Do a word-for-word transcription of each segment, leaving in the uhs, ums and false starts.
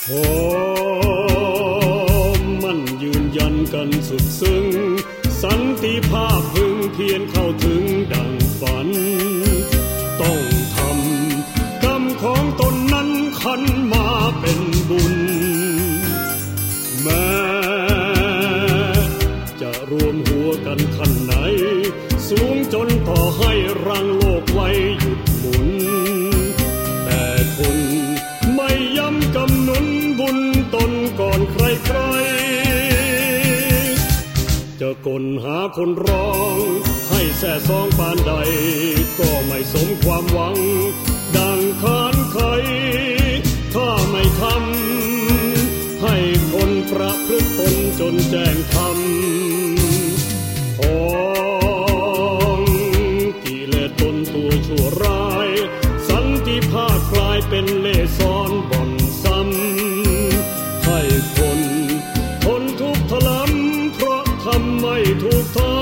ขอมั่นยืนยันกันสุดซึ้งสันติภาพพึงเพียรเข้าถึงดังฝันต้องทำกรรมของตนนั้นขันมาเป็นบุญแม้จะรวมหัวกันขั้นไหนสูงจนต่อให้รังโลกไว้หยุดหมุนแต่คนไม่ย้ำกำหนดบุญตนก่อนใครๆจะกลหาคนร้องให้แส่ซองปานใดก็ไม่สมความหวังดังคานไขถ้าไม่ทำให้คนประพฤติตนจนแจ้งธรรมของกิเลสตนตัวชั่วร้ายสันติภาพกลายเป็นเล่ห์ซ้อนบ่อนซ้ำให้คนทนทุกข์ทรมเพราะทำไม่ถูกทาง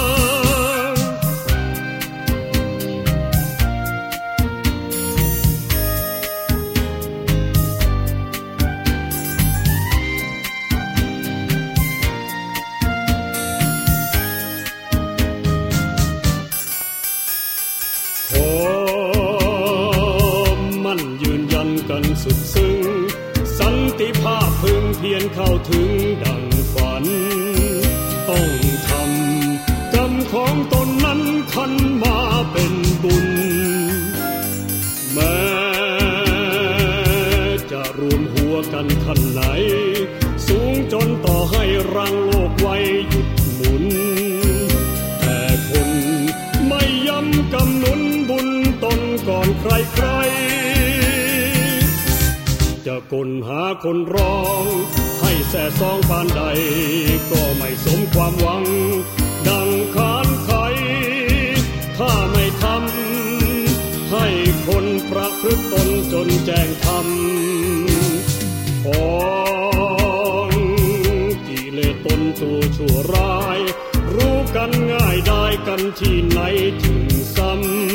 กันสุดซึ้งสันติภาพพึงเพียรเข้าถึงดังฝันต้องทำกรรมของตนนั้นขันมาเป็นบุญแม้จะรวมหัวกันขั้นไหนสูงจนต่อให้รังโลกไว้หยุดหมุนแต่คนไม่ย้ำกำหนดบุญตนก่อนใครๆจะกลหาคนร้องให้แส่ซองปานใดก็ไม่สมความหวังดังคานไขถ้าไม่ทำให้คนประพฤติตนจนแจ้งธรรมของกิเลสตนตัวชั่วร้ายรู้กันง่ายได้กันที่ไหนถึงซ้ำ